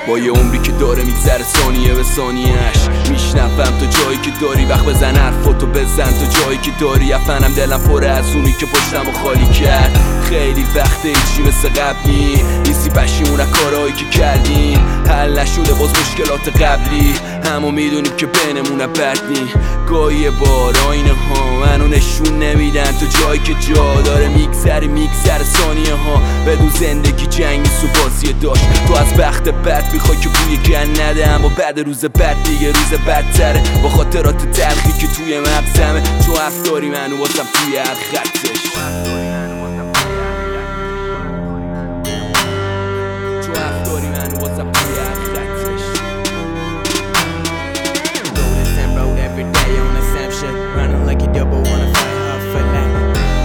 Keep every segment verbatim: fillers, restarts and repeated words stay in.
با یه عمری که داره میگذره ثانیه به ثانیه‌اش. میشنفم تا جایی که داری، وقت بزن حرفاتو بزن تا جایی که داری. افنم دلم پره از اونی که پشتمو خالی کرد. خیلی وقته هیچی مثل قبلی نیستی، پشیمون از کارهایی که کردیم. حل نشده باز مشکلات قبلی، همو میدونیم که بینمون بد نی. گاهی بار آینه ها منو نشون نمیدن تا جایی که جا داره. میگذری میگذره ثانیه ها بدون زندگی جنگی سو بازی داشت. تو از بخت بد میخوای که بوی گن نده، اما بعد روز بد دیگه روز بدتره. با خاطرات تلخی که توی مغزمه، تو حرف داری منو واسم توی هر خطش. تو حرف داری منو واسم توی هر خطش. Rollin' and roll every day on the same shit, running like a double, wanna fight hard for life.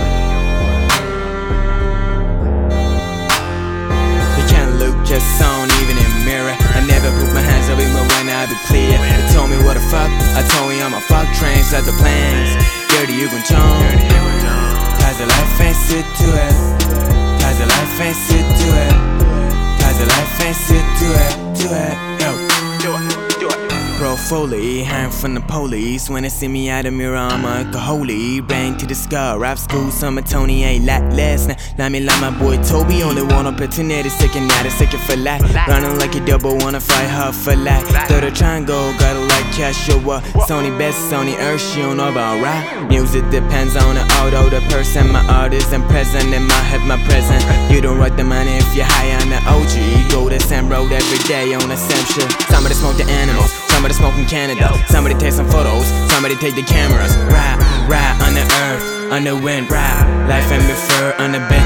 You can't look just on even in mirror. I never put my hands up even when I be clear. They told me what the fuck, I told me I'm a fuck trains like the planes. Dirty you gon' chone, cause the life ain't sit to it, cause the life ain't sit to it, cause the life ain't sit to it, to it, yo. Do it, do it. Bro Foley, hiding from the police. When they see me out the mirror, I'm a alcoholic. Bang to the scar, rap school, summer Tony ain't like last night. Like me like my boy Toby, only one opportunity, second night, it's second for life. Running like a double, wanna fight hard for life. Through the triangle, gotta like cash show up. Sony best, Sony Earth, she don't know about rap. Music depends on the auto, the person, my artist, and present in my head, my present. You don't write the money if you're high on the O G. Go the same road every day on the same shit. Somebody smoke the animals, somebody smoke in Canada, somebody take some photos, somebody take the cameras. Ride, ride on the earth, on the wind, ride. Life ain't before on the bed.